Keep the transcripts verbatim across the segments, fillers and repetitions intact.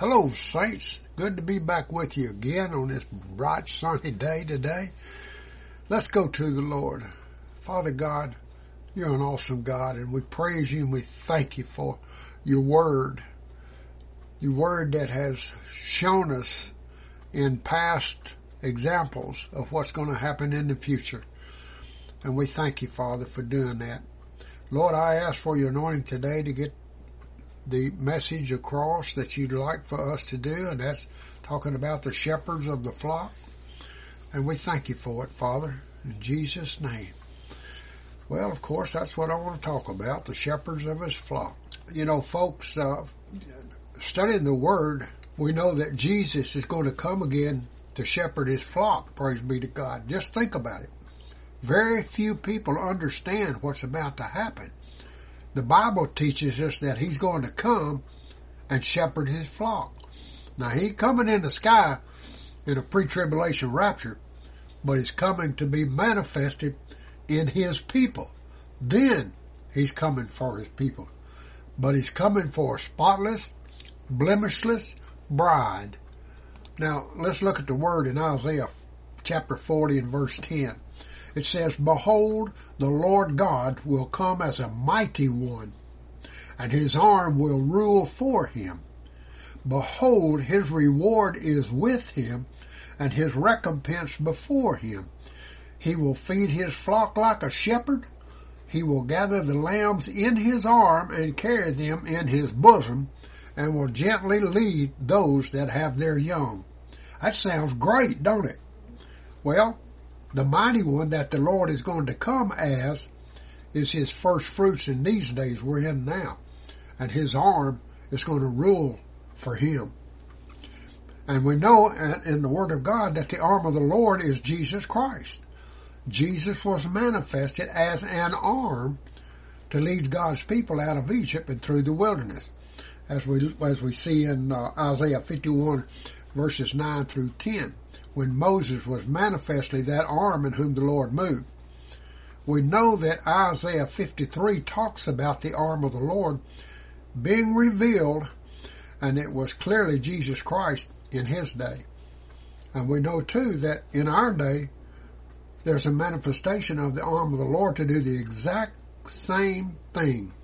Hello, saints. Good to be back with you again on this bright, sunny day today. Let's go to the Lord. Father God, you're an awesome God, and we praise you and we thank you for your word. Your word that has shown us in past examples of what's going to happen in the future. And we thank you, Father, for doing that. Lord, I ask for your anointing today to get the message across that you'd like for us to do, and that's talking about the shepherds of the flock. And we thank you for it, Father, in Jesus' name. Well, of course, that's what I want to talk about, the shepherds of his flock. You know, folks, uh, studying the Word, we know that Jesus is going to come again to shepherd his flock, praise be to God. Just think about it. Very few people understand what's about to happen. The Bible teaches us that he's going to come and shepherd his flock. Now, he ain't coming in the sky in a pre-tribulation rapture, but he's coming to be manifested in his people. Then he's coming for his people. But he's coming for a spotless, blemishless bride. Now, let's look at the word in Isaiah chapter forty and verse ten. It says, "Behold, the Lord God will come as a mighty one, and his arm will rule for him. Behold, his reward is with him, and his recompense before him. He will feed his flock like a shepherd. He will gather the lambs in his arm and carry them in his bosom, and will gently lead those that have their young." That sounds great, don't it? Well, the mighty one that the Lord is going to come as is his first fruits in these days we're in now. And his arm is going to rule for him. And we know in the Word of God that the arm of the Lord is Jesus Christ. Jesus was manifested as an arm to lead God's people out of Egypt and through the wilderness. As we, as we see in uh, Isaiah fifty-one verses nine through ten. When Moses was manifestly that arm in whom the Lord moved. We know that Isaiah fifty-three talks about the arm of the Lord being revealed, and it was clearly Jesus Christ in his day. And we know too that in our day, there's a manifestation of the arm of the Lord to do the exact same thing.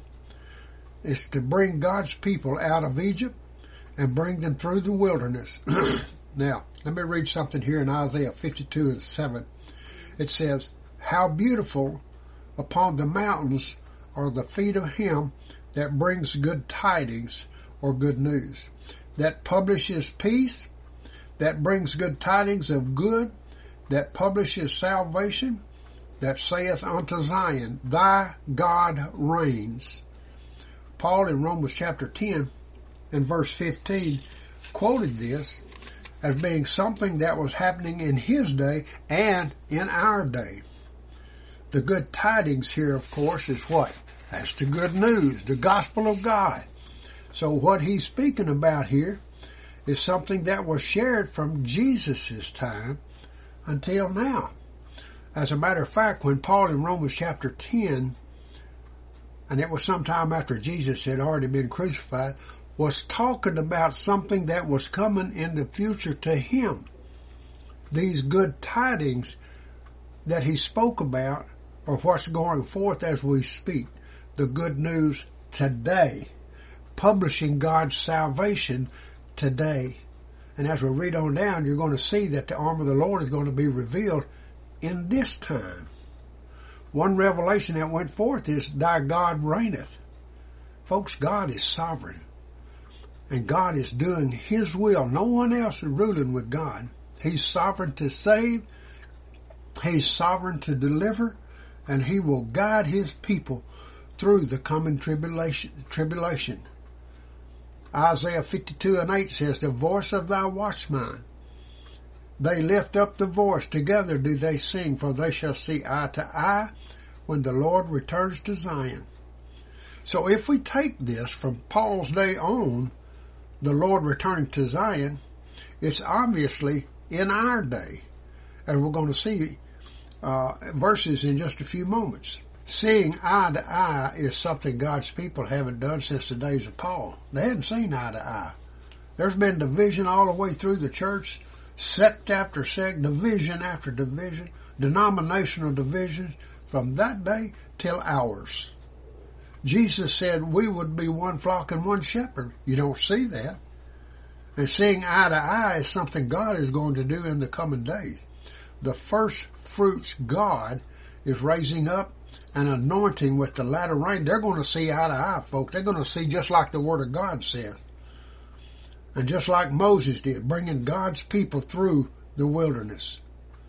It's to bring God's people out of Egypt and bring them through the wilderness. Now, let me read something here in Isaiah fifty-two and seven. It says, "How beautiful upon the mountains are the feet of him that brings good tidings," or good news, "that publishes peace, that brings good tidings of good, that publishes salvation, that saith unto Zion, Thy God reigns." Paul in Romans chapter ten and verse fifteen quoted this as being something that was happening in his day and in our day. The good tidings here, of course, is what? That's the good news, the gospel of God. So what he's speaking about here is something that was shared from Jesus' time until now. As a matter of fact, when Paul in Romans chapter ten, and it was sometime after Jesus had already been crucified, was talking about something that was coming in the future to him. These good tidings that he spoke about are what's going forth as we speak. The good news today. Publishing God's salvation today. And as we read on down, you're going to see that the arm of the Lord is going to be revealed in this time. One revelation that went forth is, "Thy God reigneth." Folks, God is sovereign. And God is doing his will. No one else is ruling with God. He's sovereign to save. He's sovereign to deliver. And he will guide his people through the coming tribulation. tribulation. Isaiah fifty-two and eight says, "The voice of thy watchman. They lift up the voice. Together do they sing. For they shall see eye to eye when the Lord returns to Zion." So if we take this from Paul's day on, the Lord returning to Zion, it's obviously in our day. And we're going to see uh, verses in just a few moments. Seeing eye to eye is something God's people haven't done since the days of Paul. They hadn't seen eye to eye. There's been division all the way through the church, sect after sect, division after division, denominational divisions from that day till ours. Jesus said we would be one flock and one shepherd. You don't see that. And seeing eye to eye is something God is going to do in the coming days. The first fruits God is raising up and anointing with the latter rain. They're going to see eye to eye, folks. They're going to see just like the Word of God says. And just like Moses did, bringing God's people through the wilderness.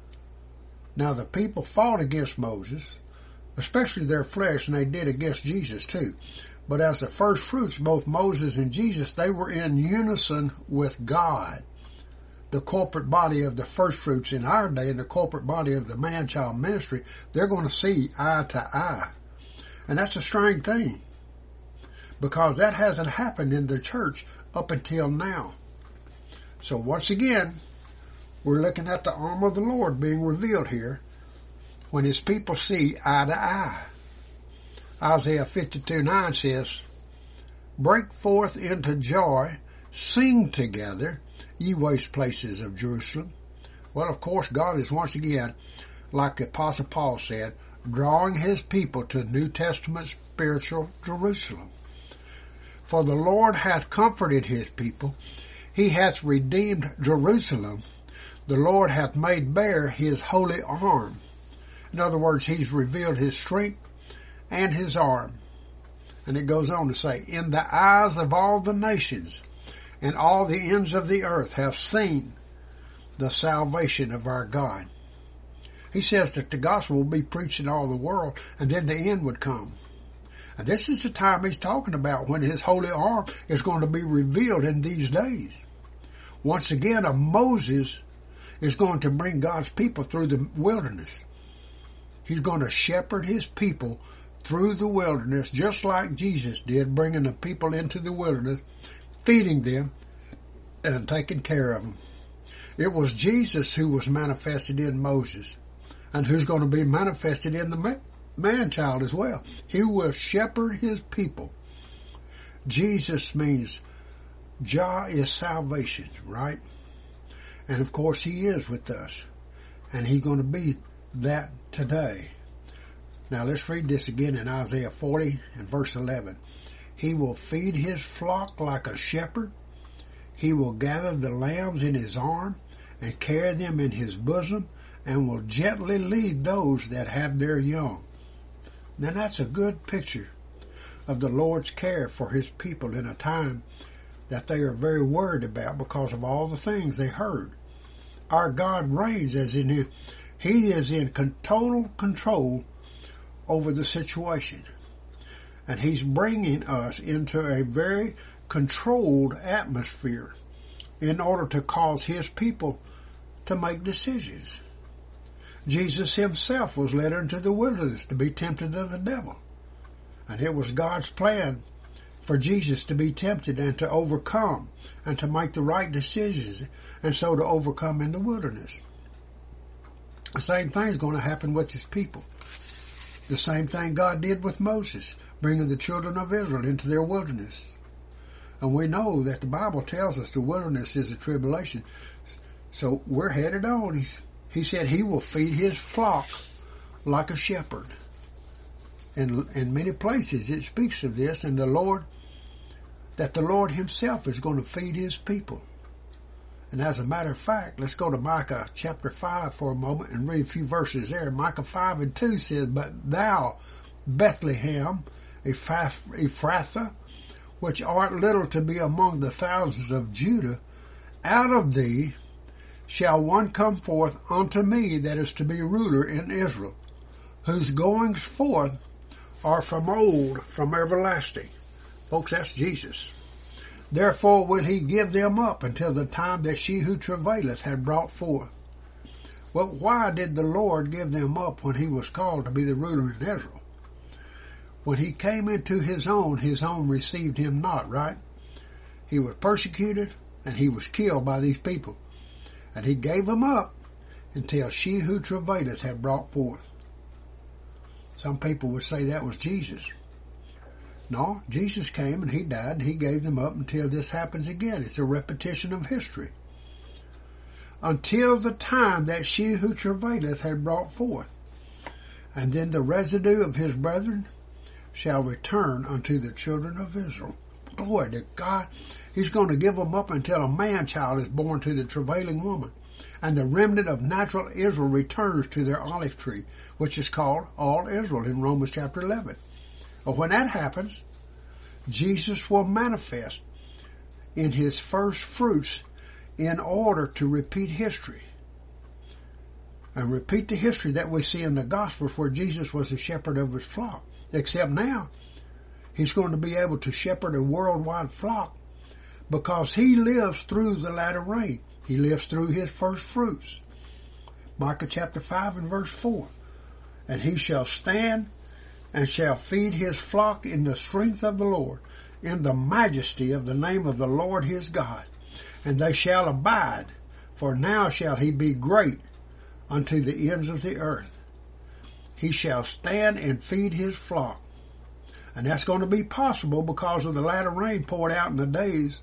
Now the people fought against Moses, especially their flesh, and they did against Jesus too. But as the first fruits, both Moses and Jesus, they were in unison with God. The corporate body of the first fruits in our day and the corporate body of the man-child ministry, they're going to see eye to eye. And that's a strange thing, because that hasn't happened in the church up until now. So once again, we're looking at the arm of the Lord being revealed here when His people see eye to eye. Isaiah fifty-two nine says, "Break forth into joy, sing together, ye waste places of Jerusalem." Well, of course, God is once again, like the Apostle Paul said, drawing His people to New Testament spiritual Jerusalem. For the Lord hath comforted His people, He hath redeemed Jerusalem, the Lord hath made bare His holy arm. In other words, He's revealed His strength and His arm. And it goes on to say, "In the eyes of all the nations, and all the ends of the earth have seen the salvation of our God." He says that the gospel will be preached in all the world, and then the end would come. And this is the time He's talking about, when His holy arm is going to be revealed in these days. Once again, a Moses is going to bring God's people through the wilderness. He's going to shepherd His people through the wilderness, just like Jesus did, bringing the people into the wilderness, feeding them, and taking care of them. It was Jesus who was manifested in Moses, and who's going to be manifested in the man-child as well. He will shepherd His people. Jesus means Jah is salvation, right? And of course He is with us, and He's going to be that today. Now let's read this again in Isaiah forty and verse eleven. "He will feed His flock like a shepherd. He will gather the lambs in His arm and carry them in His bosom, and will gently lead those that have their young." Now that's a good picture of the Lord's care for His people in a time that they are very worried about because of all the things they heard. Our God reigns as in Him. He is in total control over the situation. And He's bringing us into a very controlled atmosphere in order to cause His people to make decisions. Jesus Himself was led into the wilderness to be tempted of the devil. And it was God's plan for Jesus to be tempted and to overcome and to make the right decisions, and so to overcome in the wilderness. The same thing is going to happen with His people. The same thing God did with Moses, bringing the children of Israel into their wilderness. And we know that the Bible tells us the wilderness is a tribulation. So we're headed on. He's, he said He will feed His flock like a shepherd. And in many places it speaks of this, and the Lord, that the Lord Himself is going to feed His people. And as a matter of fact, let's go to Micah chapter five for a moment and read a few verses there. Micah five and two says, "But thou, Bethlehem, Ephrathah, which art little to be among the thousands of Judah, out of thee shall one come forth unto me that is to be ruler in Israel, whose goings forth are from old, from everlasting." Folks, that's Jesus. "Therefore will He give them up until the time that she who travaileth had brought forth." Well, why did the Lord give them up when He was called to be the ruler in Israel? When He came into His own, His own received Him not, right? He was persecuted and He was killed by these people. And He gave them up until she who travaileth had brought forth. Some people would say that was Jesus. No, Jesus came and he died and he gave them up until this happens again. It's a repetition of history. Until the time that she who travaileth had brought forth. And then the residue of his brethren shall return unto the children of Israel. Boy, to God, he's going to give them up until a man-child is born to the travailing woman. And the remnant of natural Israel returns to their olive tree, which is called all Israel in Romans chapter eleven. Well, when that happens, Jesus will manifest in his first fruits in order to repeat history. And repeat the history that we see in the Gospels where Jesus was the shepherd of his flock. Except now, he's going to be able to shepherd a worldwide flock because he lives through the latter rain. He lives through his first fruits. Micah chapter five and verse four. And he shall stand and shall feed his flock in the strength of the Lord, in the majesty of the name of the Lord his God. And they shall abide, for now shall he be great unto the ends of the earth. He shall stand and feed his flock. And that's going to be possible because of the latter rain poured out in the days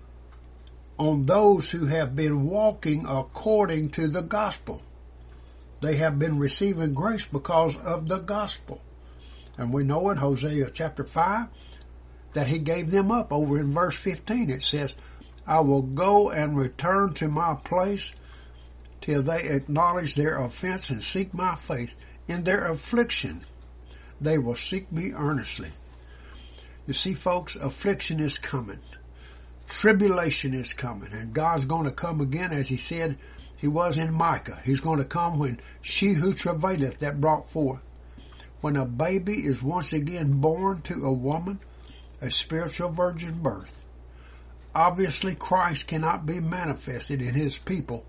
on those who have been walking according to the gospel. They have been receiving grace because of the gospel. And we know in Hosea chapter five that he gave them up. Over in verse fifteen it says, I will go and return to my place till they acknowledge their offense and seek my face. In their affliction they will seek me earnestly. You see, folks, affliction is coming. Tribulation is coming. And God's going to come again, as he said he was in Micah. He's going to come when she who travaileth that brought forth. When a baby is once again born to a woman, a spiritual virgin birth. Obviously, Christ cannot be manifested in his people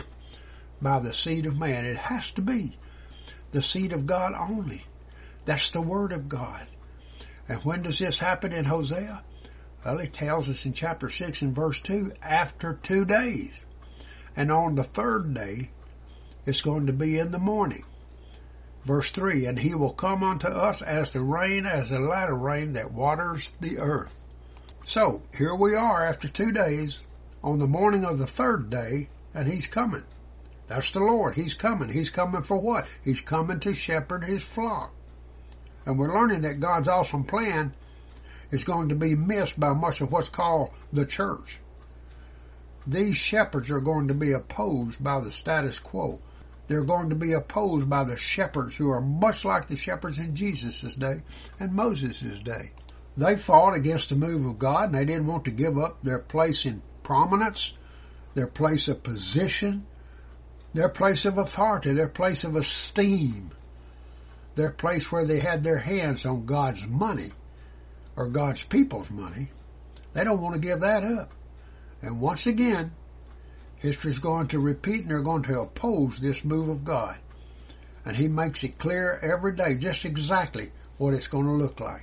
by the seed of man. It has to be the seed of God only. That's the word of God. And when does this happen in Hosea? Well, he tells us in chapter six and verse two, after two days. And on the third day, it's going to be in the morning. Verse three, and he will come unto us as the rain, as the latter rain that waters the earth. So, here we are after two days, on the morning of the third day, and he's coming. That's the Lord. He's coming. He's coming for what? He's coming to shepherd his flock. And we're learning that God's awesome plan is going to be missed by much of what's called the church. These shepherds are going to be opposed by the status quo. They're going to be opposed by the shepherds who are much like the shepherds in Jesus' day and Moses' day. They fought against the move of God, and they didn't want to give up their place in prominence, their place of position, their place of authority, their place of esteem, their place where they had their hands on God's money or God's people's money. They don't want to give that up. And once again, history's going to repeat, and they're going to oppose this move of God. And he makes it clear every day just exactly what it's going to look like.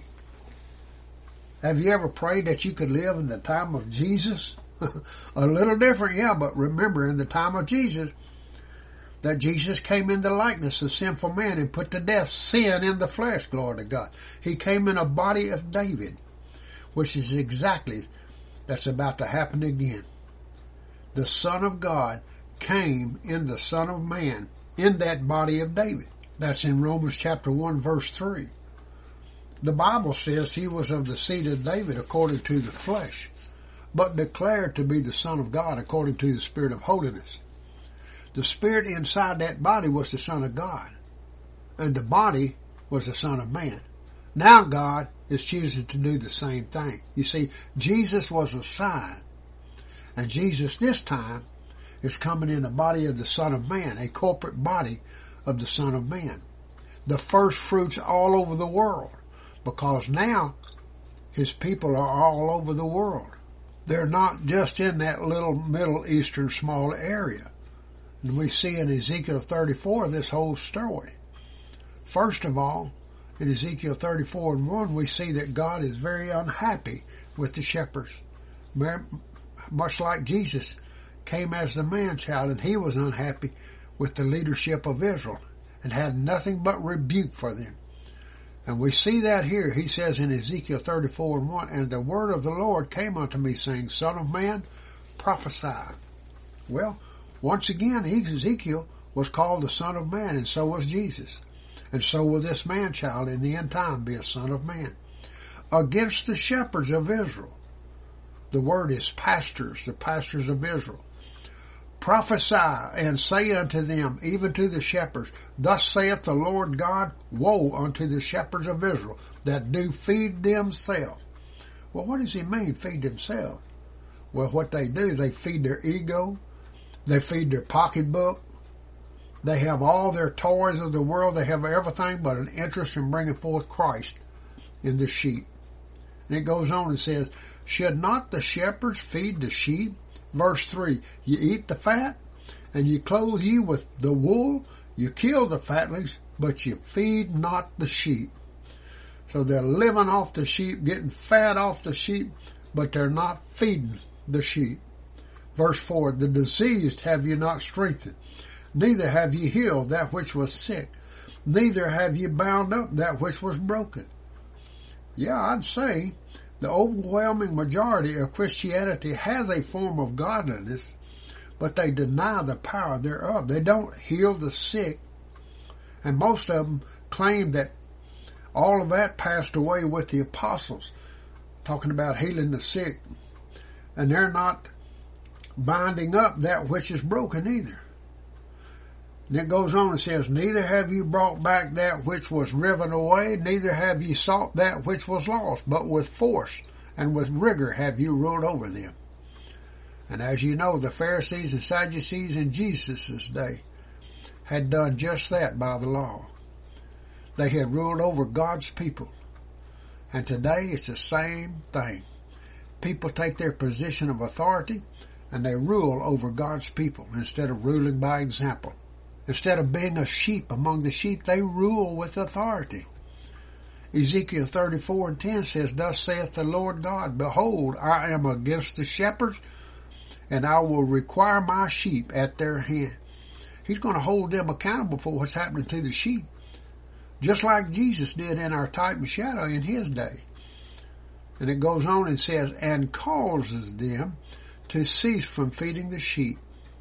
Have you ever prayed that you could live in the time of Jesus? A little different, yeah, but remember, in the time of Jesus, that Jesus came in the likeness of sinful man and put to death sin in the flesh, glory to God. He came in a body of David, which is exactly that's about to happen again. The Son of God came in the Son of Man in that body of David. That's in Romans chapter one, verse three. The Bible says he was of the seed of David according to the flesh, but declared to be the Son of God according to the Spirit of holiness. The Spirit inside that body was the Son of God, and the body was the Son of Man. Now God is choosing to do the same thing. You see, Jesus was a sign, and Jesus this time is coming in the body of the Son of Man, a corporate body of the Son of Man. The first fruits all over the world, because now his people are all over the world. They're not just in that little Middle Eastern small area. And we see in Ezekiel thirty-four this whole story. First of all, in Ezekiel thirty-four and one, we see that God is very unhappy with the shepherds. Much like Jesus came as the man-child, and he was unhappy with the leadership of Israel and had nothing but rebuke for them. And we see that here. He says in Ezekiel thirty-four and one, and the word of the Lord came unto me, saying, Son of man, prophesy. Well, once again, Ezekiel was called the Son of Man, and so was Jesus. And so will this man-child in the end time be a son of man. Against the shepherds of Israel. The word is pastors, the pastors of Israel. Prophesy and say unto them, even to the shepherds, Thus saith the Lord God, Woe unto the shepherds of Israel, that do feed themselves. Well, what does he mean, feed themselves? Well, what they do, they feed their ego, they feed their pocketbook, they have all their toys of the world, they have everything but an interest in bringing forth Christ in the sheep. And it goes on and says, Should not the shepherds feed the sheep? Verse three, You eat the fat, and you clothe you with the wool, you kill the fatlings, but you feed not the sheep. So they're living off the sheep, getting fat off the sheep, but they're not feeding the sheep. Verse four, The diseased have you not strengthened, neither have ye healed that which was sick, neither have ye bound up that which was broken. Yeah, I'd say the overwhelming majority of Christianity has a form of godliness, but they deny the power thereof. They don't heal the sick, and most of them claim that all of that passed away with the apostles, talking about healing the sick, and they're not binding up that which is broken either. And it goes on and says, Neither have you brought back that which was riven away, neither have ye sought that which was lost, but with force and with rigor have you ruled over them. And as you know, the Pharisees and Sadducees in Jesus' day had done just that by the law. They had ruled over God's people. And today it's the same thing. People take their position of authority and they rule over God's people instead of ruling by example. Instead of being a sheep among the sheep, they rule with authority. Ezekiel thirty-four and ten says, Thus saith the Lord God, Behold, I am against the shepherds, and I will require my sheep at their hand. He's going to hold them accountable for what's happening to the sheep, just like Jesus did in our type and shadow in his day. And it goes on and says, And causes them to cease from feeding the sheep.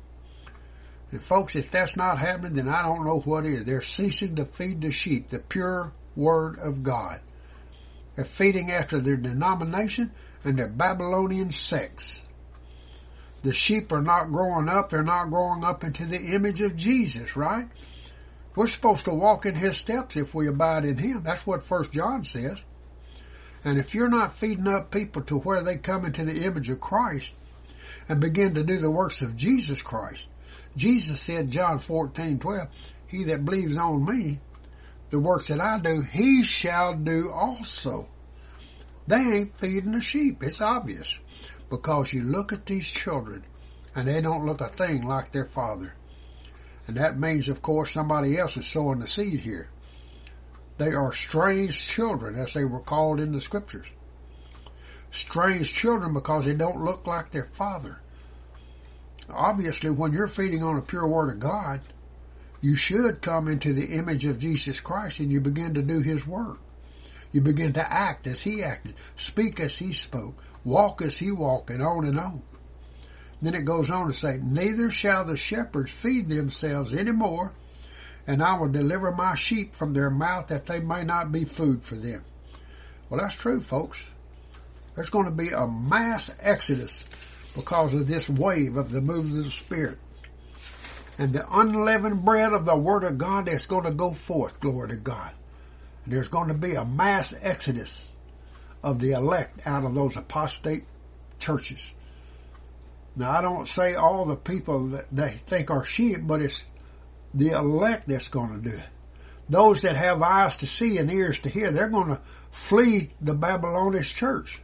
And folks, if that's not happening, then I don't know what is. They're ceasing to feed the sheep, the pure word of God. They're feeding after their denomination and their Babylonian sects. The sheep are not growing up. They're not growing up into the image of Jesus, right? We're supposed to walk in his steps if we abide in him. That's what First John says. And if you're not feeding up people to where they come into the image of Christ and begin to do the works of Jesus Christ, Jesus said, John fourteen twelve, He that believes on me, the works that I do, he shall do also. They ain't feeding the sheep. It's obvious. Because you look at these children, and they don't look a thing like their father. And that means, of course, somebody else is sowing the seed here. They are strange children, as they were called in the Scriptures. Strange children because they don't look like their father. Obviously, when you're feeding on a pure word of God, you should come into the image of Jesus Christ and you begin to do his work. You begin to act as he acted, speak as he spoke, walk as he walked, and on and on. Then it goes on to say, Neither shall the shepherds feed themselves any more, and I will deliver my sheep from their mouth, that they may not be food for them. Well, that's true, folks. There's going to be a mass exodus because of this wave of the move of the Spirit. And the unleavened bread of the Word of God that's going to go forth, glory to God. There's going to be a mass exodus of the elect out of those apostate churches. Now, I don't say all the people that they think are sheep, but it's the elect that's going to do it. Those that have eyes to see and ears to hear, they're going to flee the Babylonian church.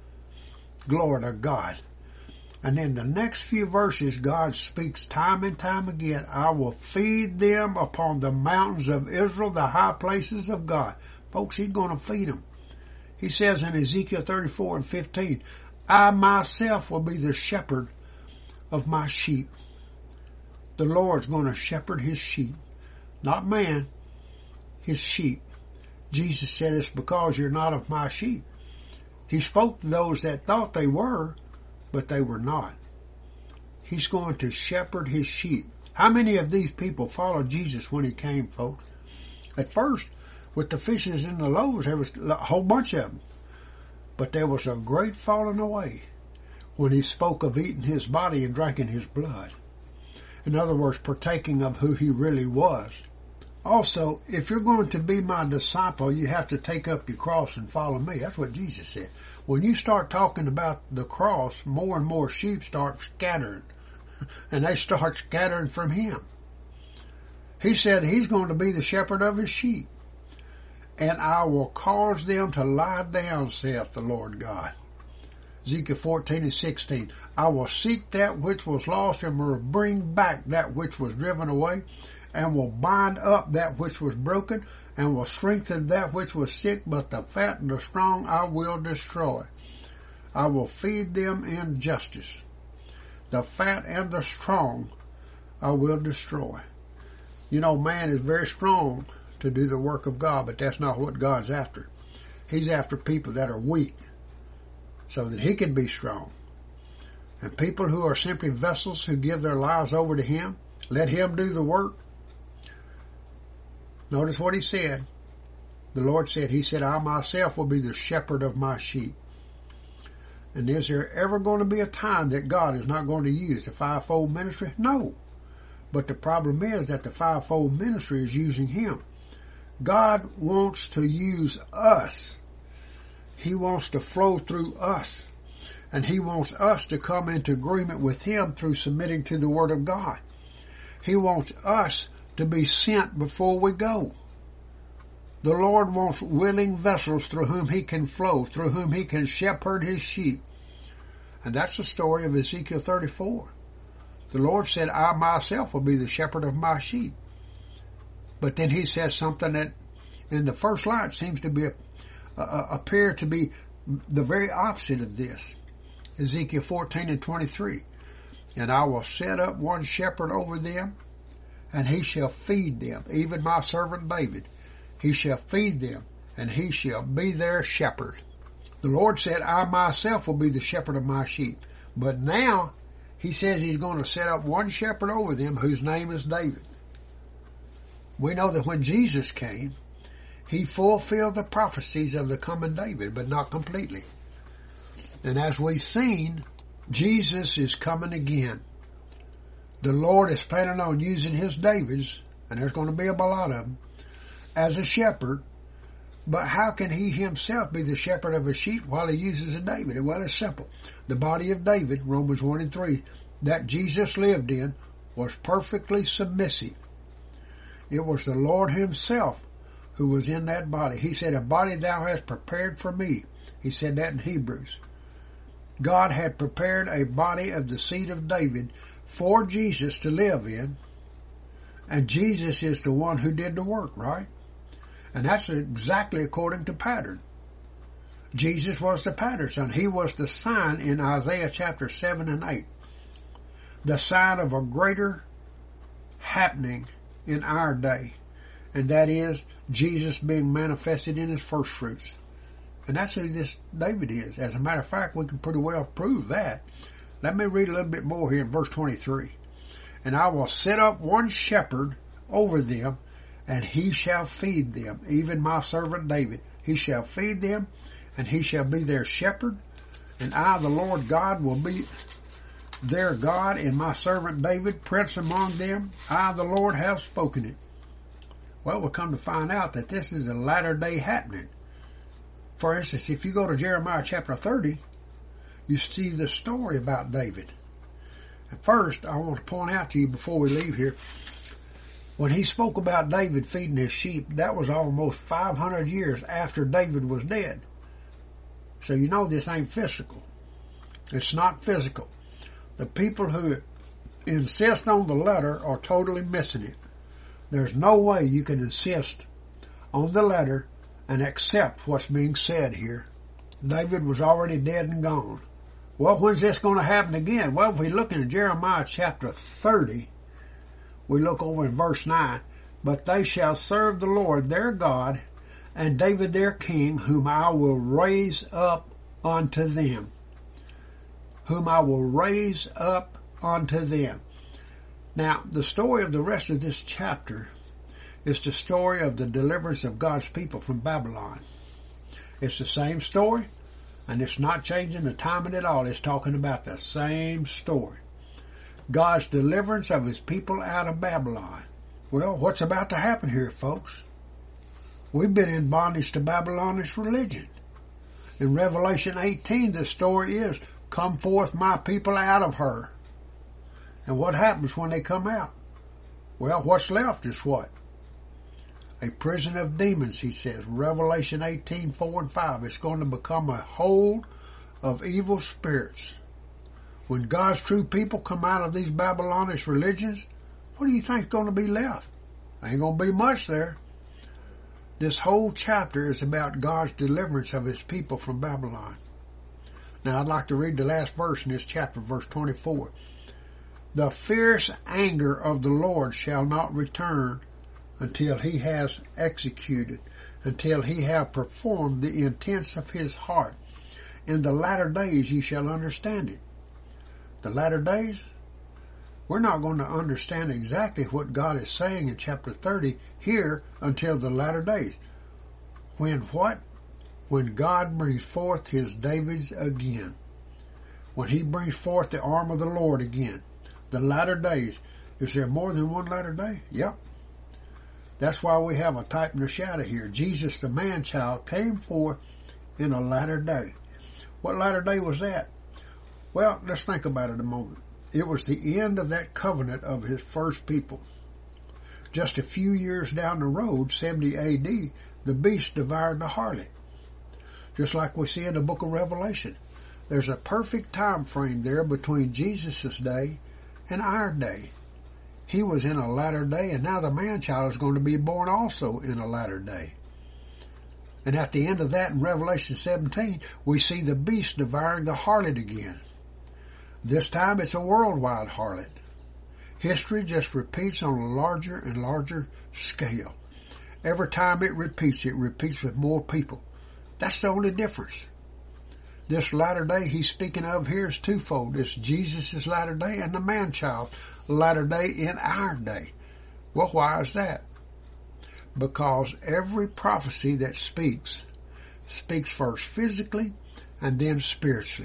Glory to God. And in the next few verses, God speaks time and time again, I will feed them upon the mountains of Israel, the high places of God. Folks, he's going to feed them. He says in Ezekiel thirty-four and fifteen, I myself will be the shepherd of my sheep. The Lord's going to shepherd his sheep. Not man, his sheep. Jesus said, it's because you're not of my sheep. He spoke to those that thought they were, but they were not. He's going to shepherd his sheep. How many of these people followed Jesus when he came, folks? At first, with the fishes and the loaves, there was a whole bunch of them. But there was a great falling away when he spoke of eating his body and drinking his blood. In other words, partaking of who he really was. Also, if you're going to be my disciple, you have to take up your cross and follow me. That's what Jesus said. When you start talking about the cross, more and more sheep start scattering. And they start scattering from him. He said he's going to be the shepherd of his sheep. And I will cause them to lie down, saith the Lord God. Ezekiel fourteen and sixteen. I will seek that which was lost and will bring back that which was driven away, and will bind up that which was broken, and will strengthen that which was sick, but the fat and the strong I will destroy. I will feed them in justice. The fat and the strong I will destroy. You know, man is very strong to do the work of God, but that's not what God's after. He's after people that are weak, so that he can be strong. And people who are simply vessels who give their lives over to him, let him do the work. Notice what he said. The Lord said, he said, I myself will be the shepherd of my sheep. And is there ever going to be a time that God is not going to use the fivefold ministry? No. But the problem is that the fivefold ministry is using him. God wants to use us. He wants to flow through us. And he wants us to come into agreement with him through submitting to the Word of God. He wants us to be sent before we go. The Lord wants willing vessels through whom he can flow, through whom he can shepherd his sheep. And that's the story of Ezekiel thirty-four. The Lord said, I myself will be the shepherd of my sheep. But then he says something that in the first line seems to be uh, appear to be the very opposite of this. Ezekiel fourteen and twenty-three. And I will set up one shepherd over them, and he shall feed them, even my servant David. He shall feed them, and he shall be their shepherd. The Lord said, I myself will be the shepherd of my sheep. But now, he says he's going to set up one shepherd over them whose name is David. We know that when Jesus came, he fulfilled the prophecies of the coming David, but not completely. And as we've seen, Jesus is coming again. The Lord is planning on using his Davids, and there's going to be a lot of them, as a shepherd. But how can he himself be the shepherd of a sheep while he uses a David? Well, it's simple. The body of David, Romans one and three, that Jesus lived in was perfectly submissive. It was the Lord himself who was in that body. He said, a body thou hast prepared for me. He said that in Hebrews. God had prepared a body of the seed of David for Jesus to live in. And Jesus is the one who did the work, right? And that's exactly according to pattern. Jesus was the pattern son. He was the sign in Isaiah chapter seven and eight. The sign of a greater happening in our day. And that is Jesus being manifested in his first fruits. And that's who this David is. As a matter of fact, we can pretty well prove that. Let me read a little bit more here in verse twenty-three. And I will set up one shepherd over them, and he shall feed them, even my servant David. He shall feed them, and he shall be their shepherd. And I, the Lord God, will be their God, and my servant David, prince among them. I, the Lord, have spoken it. Well, we'll come to find out that this is a latter day happening. For instance, if you go to Jeremiah chapter thirty, you see the story about David. And first, I want to point out to you before we leave here, when he spoke about David feeding his sheep, that was almost five hundred years after David was dead. So you know this ain't physical. It's not physical. The people who insist on the letter are totally missing it. There's no way you can insist on the letter and accept what's being said here. David was already dead and gone. Well, when's this going to happen again? Well, if we look in Jeremiah chapter thirty, we look over in verse nine. But they shall serve the Lord their God, and David their king, whom I will raise up unto them. Whom I will raise up unto them. Now, the story of the rest of this chapter is the story of the deliverance of God's people from Babylon. It's the same story, and it's not changing the timing at all. It's talking about the same story. God's deliverance of his people out of Babylon. Well, what's about to happen here, folks? We've been in bondage to Babylonish religion. In Revelation eighteen, the story is, come forth my people out of her. And what happens when they come out? Well, what's left is what? A prison of demons, he says. Revelation eighteen, four and five. It's going to become a hold of evil spirits. When God's true people come out of these Babylonish religions, what do you think is going to be left? Ain't going to be much there. This whole chapter is about God's deliverance of his people from Babylon. Now, I'd like to read the last verse in this chapter, verse twenty-four. The fierce anger of the Lord shall not return until he has executed, until he have performed the intents of his heart. In the latter days ye shall understand it. The latter days? We're not going to understand exactly what God is saying in chapter thirty here until the latter days. When what? When God brings forth his Davids again. When he brings forth the arm of the Lord again. The latter days. Is there more than one latter day? Yep. That's why we have a type and a shadow here. Jesus, the man-child, came forth in a latter day. What latter day was that? Well, let's think about it a moment. It was the end of that covenant of his first people. Just a few years down the road, seventy A D, the beast devoured the harlot. Just like we see in the book of Revelation. There's a perfect time frame there between Jesus' day and our day. He was in a latter day, and now the man-child is going to be born also in a latter day. And at the end of that, in Revelation seventeen, we see the beast devouring the harlot again. This time it's a worldwide harlot. History just repeats on a larger and larger scale. Every time it repeats, it repeats with more people. That's the only difference. This latter day he's speaking of here is twofold. It's Jesus' latter day and the man-child latter day in our day. Well, why is that? Because every prophecy that speaks, speaks first physically and then spiritually.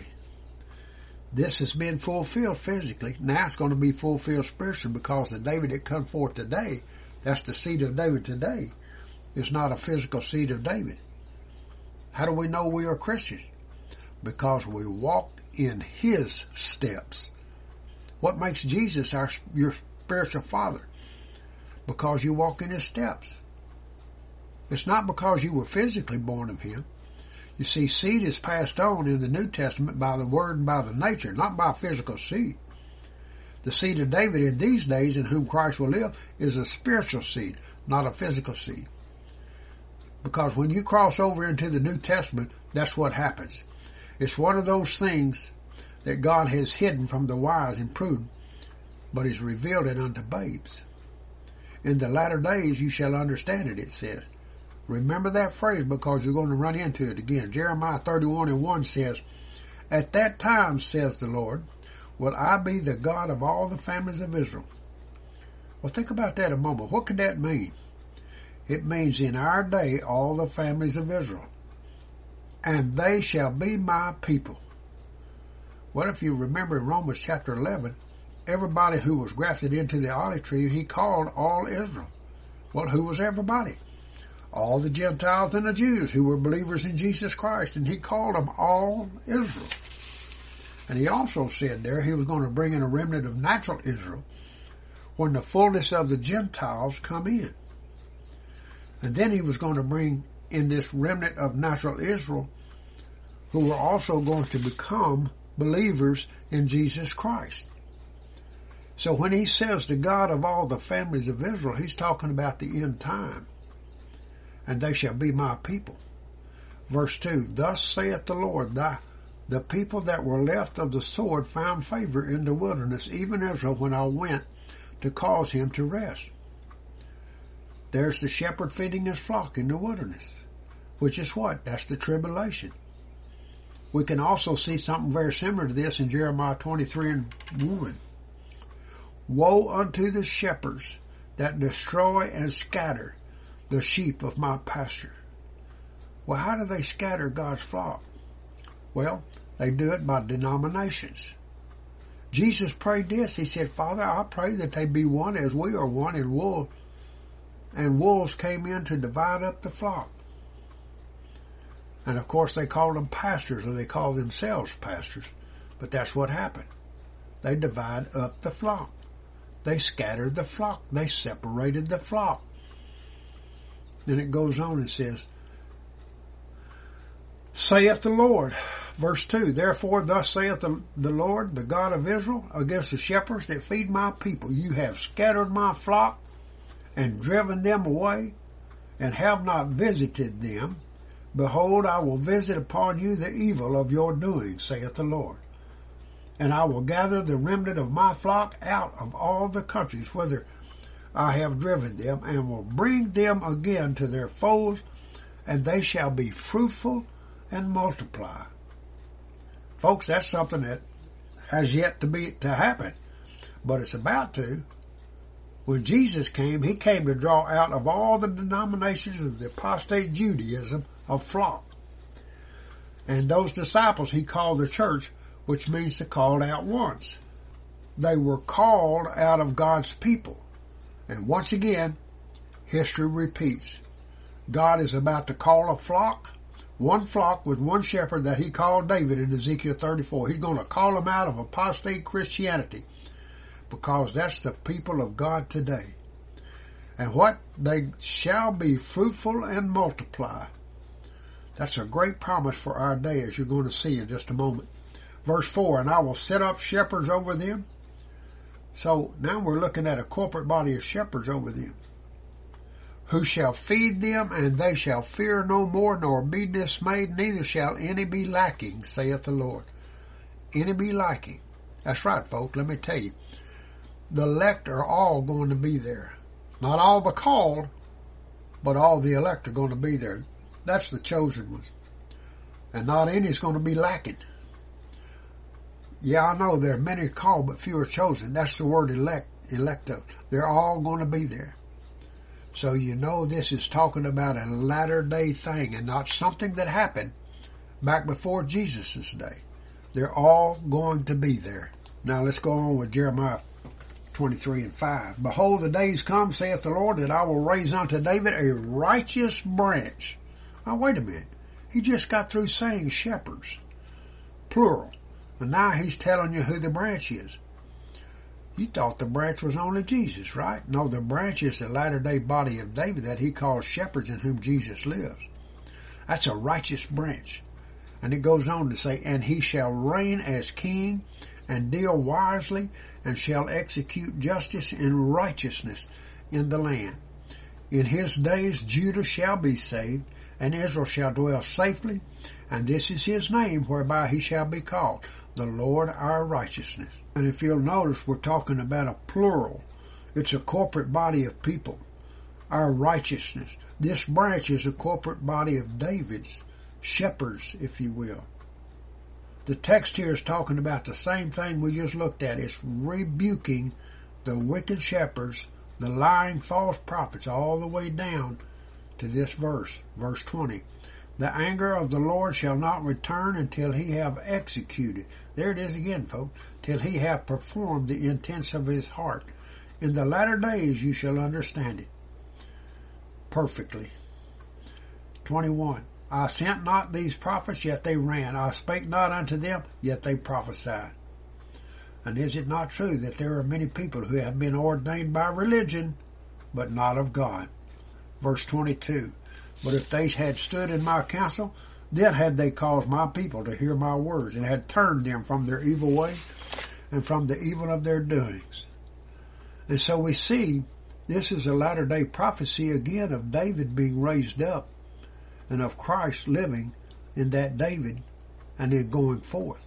This has been fulfilled physically. Now it's going to be fulfilled spiritually, because the David that comes forth today, that's the seed of David today, is not a physical seed of David. How do we know we are Christians? Because we walk in his steps. What makes Jesus our your spiritual father? Because you walk in his steps. It's not because you were physically born of him. You see, seed is passed on in the New Testament by the word and by the nature, not by physical seed. The seed of David in these days, in whom Christ will live, is a spiritual seed, not a physical seed. Because when you cross over into the New Testament, that's what happens. It's one of those things that God has hidden from the wise and prudent, but has revealed it unto babes. In the latter days you shall understand it, it says. Remember that phrase, because you're going to run into it again. Jeremiah thirty-one and one says, At that time, says the Lord, will I be the God of all the families of Israel. Well, think about that a moment. What could that mean? It means in our day, all the families of Israel. And they shall be my people. Well, if you remember in Romans chapter eleven, everybody who was grafted into the olive tree, he called all Israel. Well, who was everybody? All the Gentiles and the Jews who were believers in Jesus Christ, and he called them all Israel. And he also said there he was going to bring in a remnant of natural Israel when the fullness of the Gentiles come in. And then he was going to bring in this remnant of natural Israel who were also going to become believers in Jesus Christ. So when he says the God of all the families of Israel, he's talking about the end time. And they shall be my people. Verse two, Thus saith the Lord, thy, the people that were left of the sword found favor in the wilderness, even Israel, when I went to cause him to rest. There's the shepherd feeding his flock in the wilderness. which is what? That's the tribulation. We can also see something very similar to this in Jeremiah twenty-three and one. Woe unto the shepherds that destroy and scatter the sheep of my pasture. Well, how do they scatter God's flock? Well, they do it by denominations. Jesus prayed this. He said, Father, I pray that they be one as we are one, and wolves, and wolves came in to divide up the flock. And of course they called them pastors, or they call themselves pastors. But that's what happened. They divide up the flock. They scattered the flock. They separated the flock. Then it goes on and says, saith the Lord, verse two, therefore thus saith the, the Lord, the God of Israel, against the shepherds that feed my people. You have scattered my flock and driven them away, and have not visited them. Behold, I will visit upon you the evil of your doing, saith the Lord. And I will gather the remnant of my flock out of all the countries whither I have driven them, and will bring them again to their folds, and they shall be fruitful and multiply. Folks, that's something that has yet to be to happen, but it's about to. When Jesus came, he came to draw out of all the denominations of the apostate Judaism a flock. And those disciples he called the church, which means the called out ones. They were called out of God's people. And once again, history repeats. God is about to call a flock, one flock with one shepherd that he called David in Ezekiel thirty-four. He's going to call them out of apostate Christianity, because that's the people of God today. And what? They shall be fruitful and multiply. That's a great promise for our day, as you're going to see in just a moment. Verse four, and I will set up shepherds over them. So now we're looking at a corporate body of shepherds over them, who shall feed them, and they shall fear no more, nor be dismayed, neither shall any be lacking, saith the Lord. Any be lacking. That's right, folks. Let me tell you. The elect are all going to be there. Not all the called, but all the elect are going to be there. That's the chosen ones. And not any is going to be lacking. Yeah, I know there are many called, but few are chosen. That's the word elect, electo. They're all going to be there. So you know this is talking about a latter day thing, and not something that happened back before Jesus' day. They're all going to be there. Now let's go on with Jeremiah twenty-three and five. Behold, the days come, saith the Lord, that I will raise unto David a righteous branch. Now wait a minute. He just got through saying shepherds, plural. And now he's telling you who the branch is. You thought the branch was only Jesus, right? No, the branch is the latter-day body of David that he calls shepherds, in whom Jesus lives. That's a righteous branch. And it goes on to say, and he shall reign as king, and deal wisely, and shall execute justice and righteousness in the land. In his days Judah shall be saved, and Israel shall dwell safely, and this is his name whereby he shall be called, the Lord our righteousness. And if you'll notice, we're talking about a plural. It's a corporate body of people. Our righteousness. This branch is a corporate body of David's shepherds, if you will. The text here is talking about the same thing we just looked at. It's rebuking the wicked shepherds, the lying false prophets, all the way down to this verse, verse twenty. The anger of the Lord shall not return until he have executed. There it is again, folks. Till he have performed the intents of his heart. In the latter days you shall understand it perfectly. twenty-one. I sent not these prophets, yet they ran. I spake not unto them, yet they prophesied. And is it not true that there are many people who have been ordained by religion, but not of God? Verse twenty-two. But if they had stood in my counsel, then had they caused my people to hear my words, and had turned them from their evil ways, and from the evil of their doings. And so we see this is a latter-day prophecy again of David being raised up, and of Christ living in that David, and then going forth.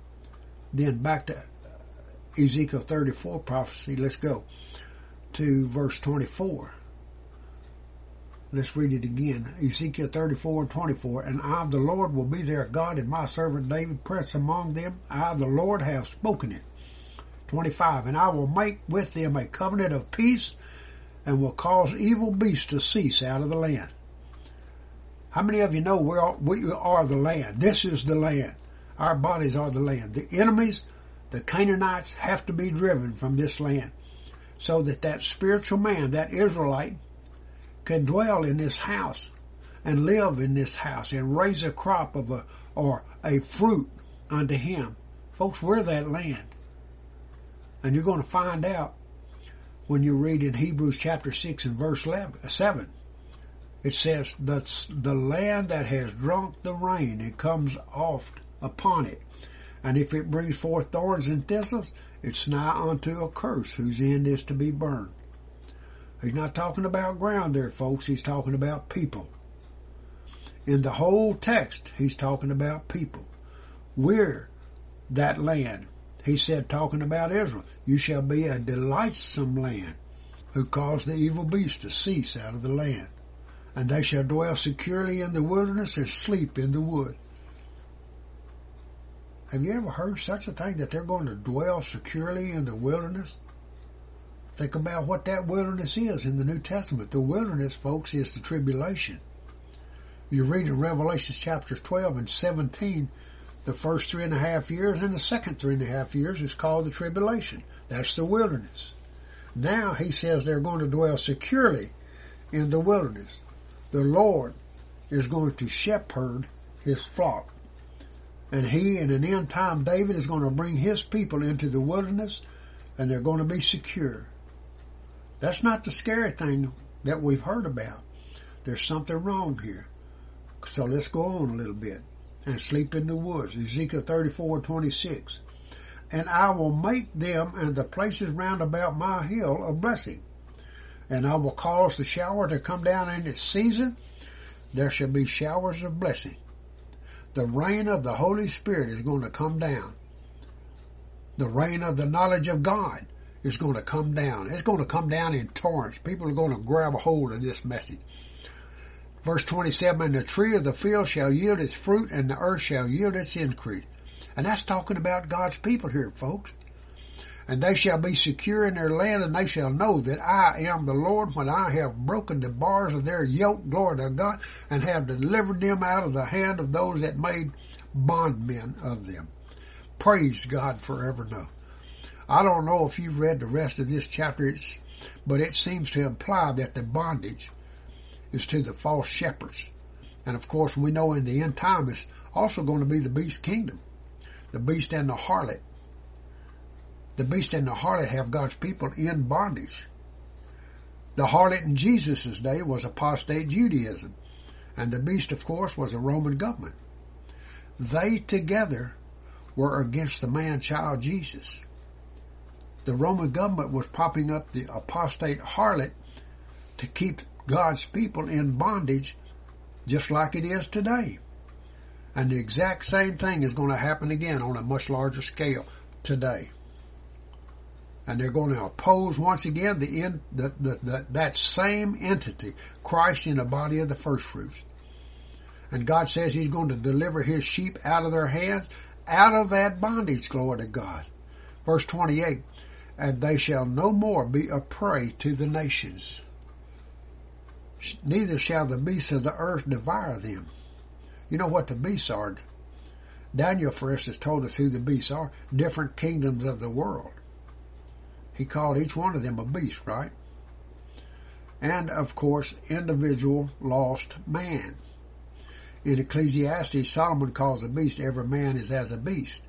Then back to Ezekiel thirty-four prophecy. Let's go to verse twenty-four. Let's read it again. Ezekiel thirty-four and twenty-four. And I, the Lord, will be their God, and my servant David prince among them. I, the Lord, have spoken it. twenty-five. And I will make with them a covenant of peace, and will cause evil beasts to cease out of the land. How many of you know we are, we are the land? This is the land. Our bodies are the land. The enemies, the Canaanites, have to be driven from this land, so that that spiritual man, that Israelite, can dwell in this house and live in this house and raise a crop of a or a fruit unto him. Folks, we're that land. And you're going to find out when you read in Hebrews chapter six and verse seven. It says, the, the land that has drunk the rain, it comes oft upon it. And if it brings forth thorns and thistles, it's nigh unto a curse, whose end is to be burned. He's not talking about ground there, folks. He's talking about people. In the whole text, he's talking about people. We're that land. He said, talking about Israel, you shall be a delightsome land, who caused the evil beast to cease out of the land. And they shall dwell securely in the wilderness and sleep in the wood. Have you ever heard such a thing, that they're going to dwell securely in the wilderness? Think about what that wilderness is in the New Testament. The wilderness, folks, is the tribulation. You read in Revelation chapters twelve and seventeen, the first three and a half years and the second three and a half years is called the tribulation. That's the wilderness. Now he says they're going to dwell securely in the wilderness. The Lord is going to shepherd his flock. And he, in an end time, David is going to bring his people into the wilderness, and they're going to be secure. That's not the scary thing that we've heard about. There's something wrong here. So let's go on a little bit. And sleep in the woods. Ezekiel thirty-four, twenty-six. And I will make them and the places round about my hill a blessing. And I will cause the shower to come down in its season. There shall be showers of blessing. The rain of the Holy Spirit is going to come down. The rain of the knowledge of God is going to come down. It's going to come down in torrents. People are going to grab a hold of this message. Verse twenty-seven, and the tree of the field shall yield its fruit, and the earth shall yield its increase. And that's talking about God's people here, folks. And they shall be secure in their land, and they shall know that I am the Lord, when I have broken the bars of their yoke, glory to God, and have delivered them out of the hand of those that made bondmen of them. Praise God forever know. I don't know if you've read the rest of this chapter, it's, but it seems to imply that the bondage is to the false shepherds. And of course, we know in the end time it's also going to be the beast kingdom. The beast and the harlot. The beast and the harlot have God's people in bondage. The harlot in Jesus' day was apostate Judaism. And the beast, of course, was a Roman government. They together were against the man-child Jesus. The Roman government was propping up the apostate harlot to keep God's people in bondage, just like it is today. And the exact same thing is going to happen again on a much larger scale today. And they're going to oppose once again the, in, the, the, the that same entity, Christ in the body of the first fruits. And God says he's going to deliver his sheep out of their hands, out of that bondage, glory to God. Verse twenty-eight, and they shall no more be a prey to the nations. Neither shall the beasts of the earth devour them. You know what the beasts are? Daniel, for instance, told us who the beasts are. Different kingdoms of the world. He called each one of them a beast, right? And, of course, individual lost man. In Ecclesiastes, Solomon calls a beast, every man is as a beast.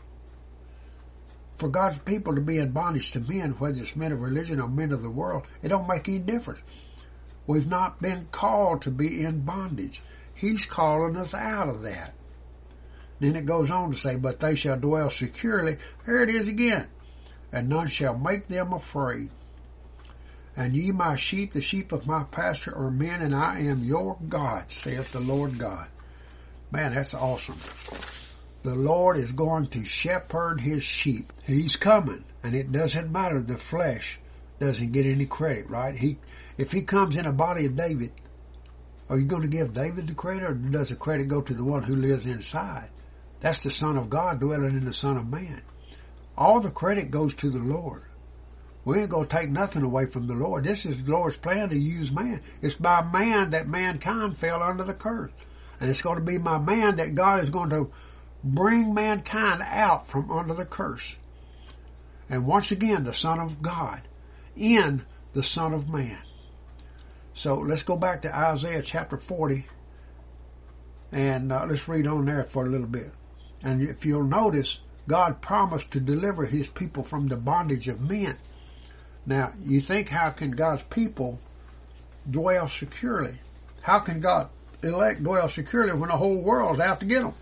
For God's people to be in bondage to men, whether it's men of religion or men of the world, it don't make any difference. We've not been called to be in bondage. He's calling us out of that. Then it goes on to say, but they shall dwell securely. Here it is again. And none shall make them afraid. And ye my sheep, the sheep of my pasture, are men, and I am your God, saith the Lord God. Man, that's awesome. The Lord is going to shepherd his sheep. He's coming, and it doesn't matter. The flesh doesn't get any credit, right? He, if he comes in a body of David, Are you going to give David the credit, or does the credit go to the one who lives inside? That's the Son of God dwelling in the Son of Man. All the credit goes to the Lord. We ain't going to take nothing away from the Lord. This is the Lord's plan to use man. It's by man that mankind fell under the curse. And it's going to be by man that God is going to bring mankind out from under the curse. And once again, the Son of God in the Son of Man. So let's go back to Isaiah chapter forty, and uh, let's read on there for a little bit. And if you'll notice, God promised to deliver his people from the bondage of men. Now, you think, how can God's people dwell securely? How can God elect dwell securely when the whole world's out to get them?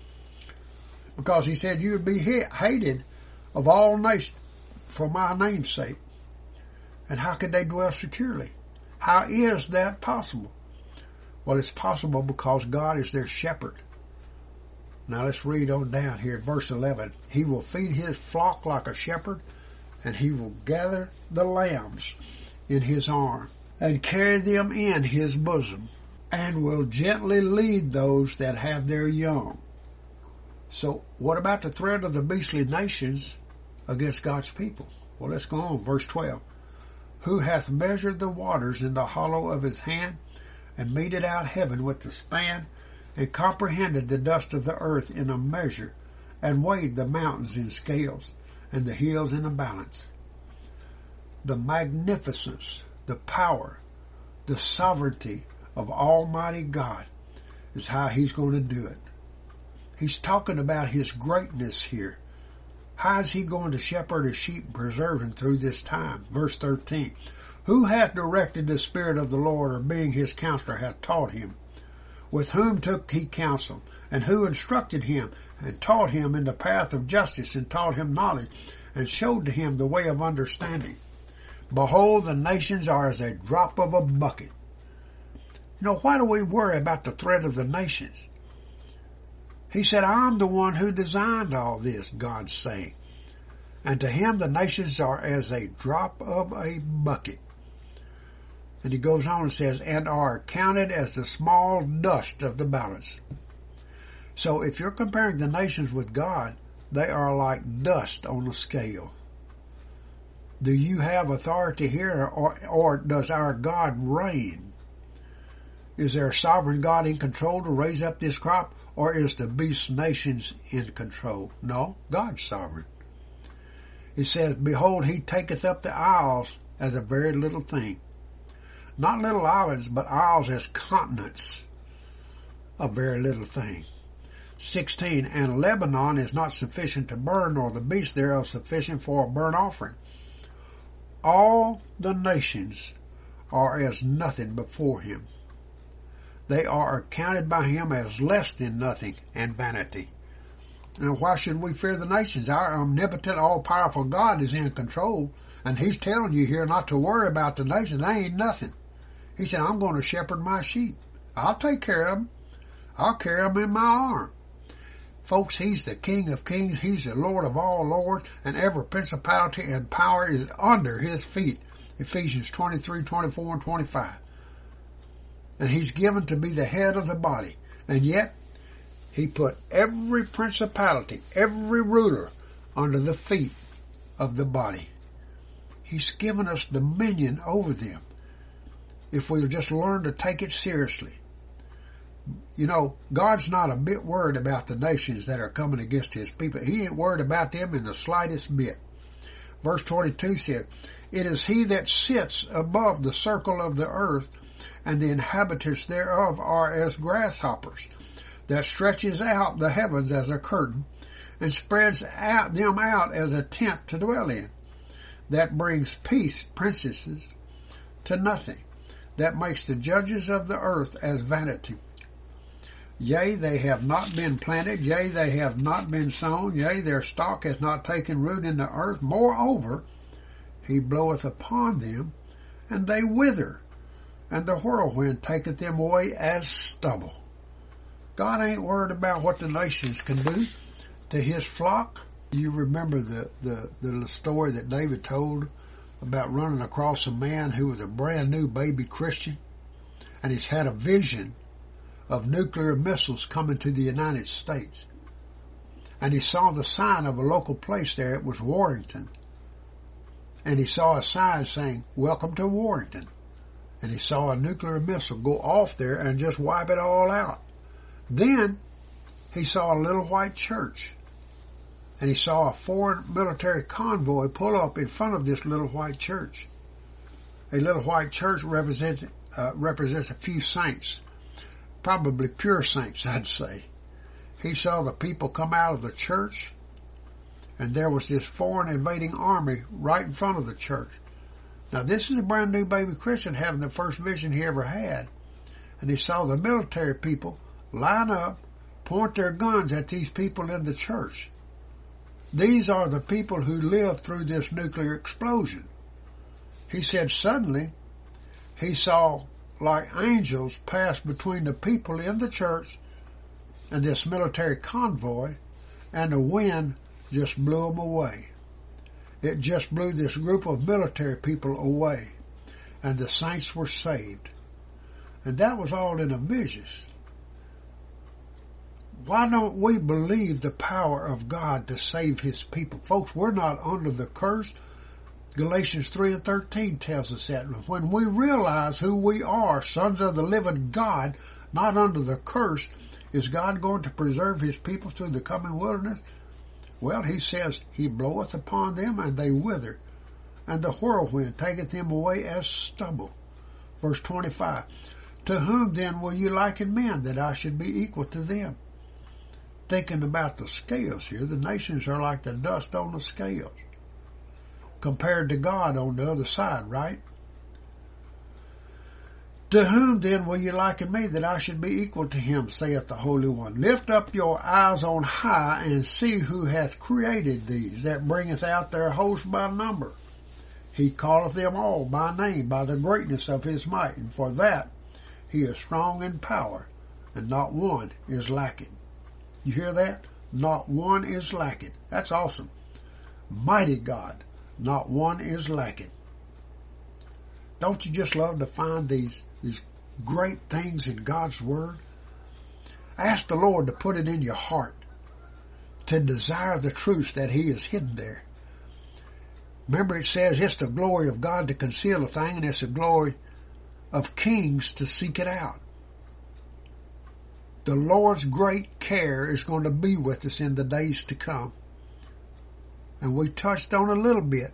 Because he said you would be hated of all nations for my name's sake. And how could they dwell securely? How is that possible? Well, it's possible because God is their shepherd. Now let's read on down here, verse eleven. He will feed his flock like a shepherd, and he will gather the lambs in his arm, and carry them in his bosom, and will gently lead those that have their young. So what about the threat of the beastly nations against God's people? Well, let's go on, verse twelve. Who hath measured the waters in the hollow of his hand, and meted out heaven with the span, and comprehended the dust of the earth in a measure, and weighed the mountains in scales, and the hills in a balance. The magnificence, the power, the sovereignty of Almighty God is how he's going to do it. He's talking about his greatness here. How is he going to shepherd his sheep and preserve them through this time? Verse thirteen. Who hath directed the Spirit of the Lord, or being his counselor hath taught him? With whom took he counsel? And who instructed him, and taught him in the path of justice, and taught him knowledge, and showed to him the way of understanding? Behold, the nations are as a drop of a bucket. You know, why do we worry about the threat of the nations? He said, I'm the one who designed all this, God's saying. And to him the nations are as a drop of a bucket. And he goes on and says, and are counted as the small dust of the balance. So if you're comparing the nations with God, they are like dust on a scale. Do you have authority here, or, or does our God reign? Is there a sovereign God in control to raise up this crop? Or is the beast nations in control? No, God's sovereign. It says, behold, he taketh up the isles as a very little thing. Not little islands, but isles as continents. A very little thing. sixteen. And Lebanon is not sufficient to burn, nor the beast thereof sufficient for a burnt offering. All the nations are as nothing before him. They are accounted by him as less than nothing and vanity. Now, why should we fear the nations? Our omnipotent, all-powerful God is in control, and he's telling you here not to worry about the nations. They ain't nothing. He said, I'm going to shepherd my sheep. I'll take care of them. I'll carry them in my arm. Folks, he's the King of kings. He's the Lord of all lords, and every principality and power is under his feet. Ephesians twenty-three, twenty-four, and twenty-five. And he's given to be the head of the body. And yet, he put every principality, every ruler under the feet of the body. He's given us dominion over them, if we'll just learn to take it seriously. You know, God's not a bit worried about the nations that are coming against his people. He ain't worried about them in the slightest bit. Verse twenty-two says, it is he that sits above the circle of the earth, and the inhabitants thereof are as grasshoppers, that stretches out the heavens as a curtain, and spreads out them out as a tent to dwell in, that brings peace, princesses, to nothing, that makes the judges of the earth as vanity. Yea, they have not been planted, yea, they have not been sown, yea, their stock has not taken root in the earth. Moreover, he bloweth upon them, and they wither, and the whirlwind taketh them away as stubble. God ain't worried about what the nations can do to his flock. You remember the, the, the story that David told about running across a man who was a brand new baby Christian, and he's had a vision of nuclear missiles coming to the United States. And he saw the sign of a local place there. It was Warrington. And he saw a sign saying, "Welcome to Warrington." And he saw a nuclear missile go off there and just wipe it all out. Then he saw a little white church. And he saw a foreign military convoy pull up in front of this little white church. A little white church represents, uh, represents a few saints. Probably pure saints, I'd say. He saw the people come out of the church, and there was this foreign invading army right in front of the church. Now, this is a brand new baby Christian having the first vision he ever had. And he saw the military people line up, point their guns at these people in the church. These are the people who lived through this nuclear explosion. He said suddenly he saw like angels pass between the people in the church and this military convoy, and the wind just blew them away. It just blew this group of military people away, and the saints were saved. And that was all in a vision. Why don't we believe the power of God to save His people? Folks, we're not under the curse. Galatians three and thirteen tells us that. When we realize who we are, sons of the living God, not under the curse, is God going to preserve His people through the coming wilderness? Well, He says, He bloweth upon them, and they wither, and the whirlwind taketh them away as stubble. Verse twenty-five, to whom then will you liken men, that I should be equal to them? Thinking about the scales here, the nations are like the dust on the scales, compared to God on the other side, right? To whom then will you liken me, that I should be equal to Him, saith the Holy One? Lift up your eyes on high, and see who hath created these, that bringeth out their host by number. He calleth them all by name, by the greatness of His might, and for that He is strong in power, and not one is lacking. You hear that? Not one is lacking. That's awesome. Mighty God, not one is lacking. Don't you just love to find these, these great things in God's Word? Ask the Lord to put it in your heart, to desire the truths that He has hidden there. Remember, it says it's the glory of God to conceal a thing, and it's the glory of kings to seek it out. The Lord's great care is going to be with us in the days to come. And we touched on a little bit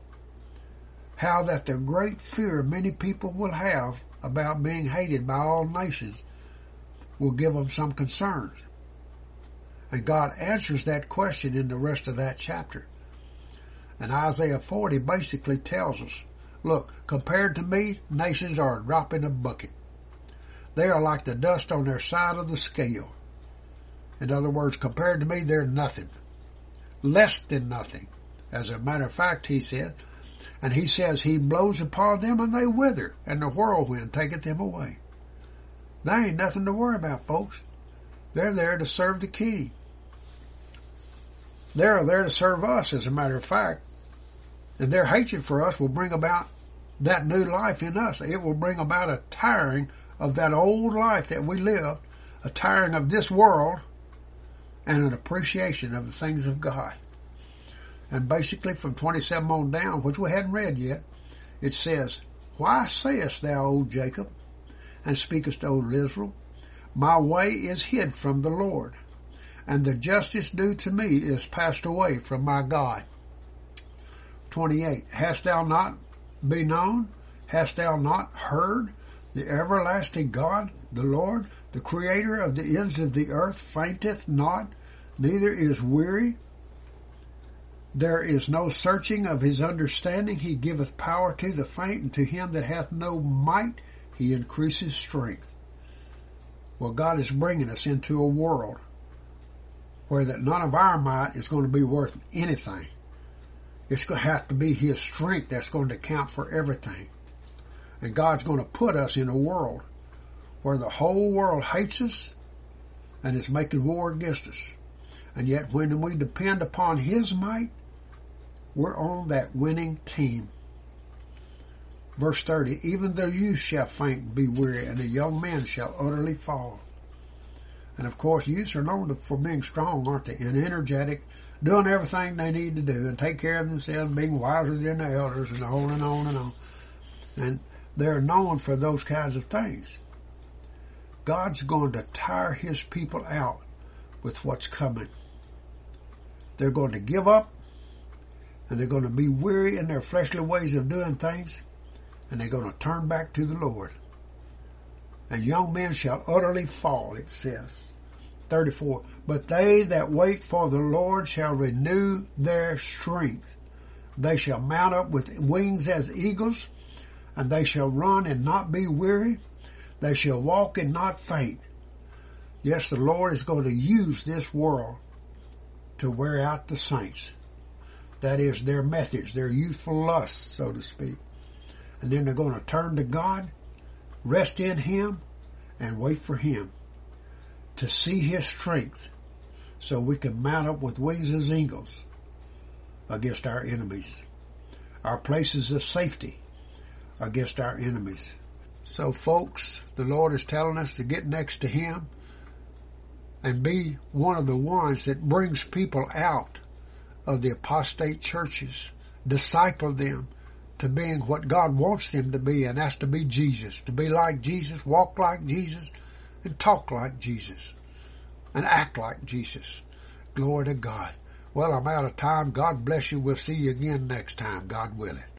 how that the great fear many people will have about being hated by all nations will give them some concerns. And God answers that question in the rest of that chapter. And Isaiah forty basically tells us, look, compared to me, nations are a drop in a bucket. They are like the dust on their side of the scale. In other words, compared to me, they're nothing. Less than nothing. As a matter of fact, He said, and He says He blows upon them and they wither, and the whirlwind taketh them away. There ain't nothing to worry about, folks. They're there to serve the King. They're there to serve us, as a matter of fact. And their hatred for us will bring about that new life in us. It will bring about a tiring of that old life that we lived, a tiring of this world, and an appreciation of the things of God. And basically from twenty-seven on down, which we hadn't read yet, it says, why sayest thou, O Jacob, and speakest, O Israel, my way is hid from the Lord, and the justice due to me is passed away from my God. twenty-eight, hast thou not been known? Hast thou not heard? The everlasting God, the Lord, the Creator of the ends of the earth, fainteth not, neither is weary. There is no searching of His understanding. He giveth power to the faint, and to him that hath no might He increases strength. Well, God is bringing us into a world where that none of our might is going to be worth anything. It's going to have to be His strength that's going to count for everything. And God's going to put us in a world where the whole world hates us and is making war against us. And yet when we depend upon His might, we're on that winning team. Verse thirty, even the youth shall faint and be weary, and the young men shall utterly fall. And of course, youths are known for being strong, aren't they? And energetic, doing everything they need to do and take care of themselves, being wiser than the elders, and on and on and on. And they're known for those kinds of things. God's going to tire his people out with what's coming. They're going to give up, and they're going to be weary in their fleshly ways of doing things, and they're going to turn back to the Lord. And young men shall utterly fall, it says. thirty-four, but they that wait for the Lord shall renew their strength. They shall mount up with wings as eagles, and they shall run and not be weary. They shall walk and not faint. Yes, the Lord is going to use this world to wear out the saints. That is their methods, their youthful lusts, so to speak. And then they're going to turn to God, rest in him, and wait for him to see his strength so we can mount up with wings as eagles against our enemies. Our places of safety against our enemies. So folks, the Lord is telling us to get next to him and be one of the ones that brings people out of the apostate churches, disciple them to being what God wants them to be, and that's to be Jesus, to be like Jesus, walk like Jesus, and talk like Jesus, and act like Jesus. Glory to God. Well, I'm out of time. God bless you. We'll see you again next time, God willing.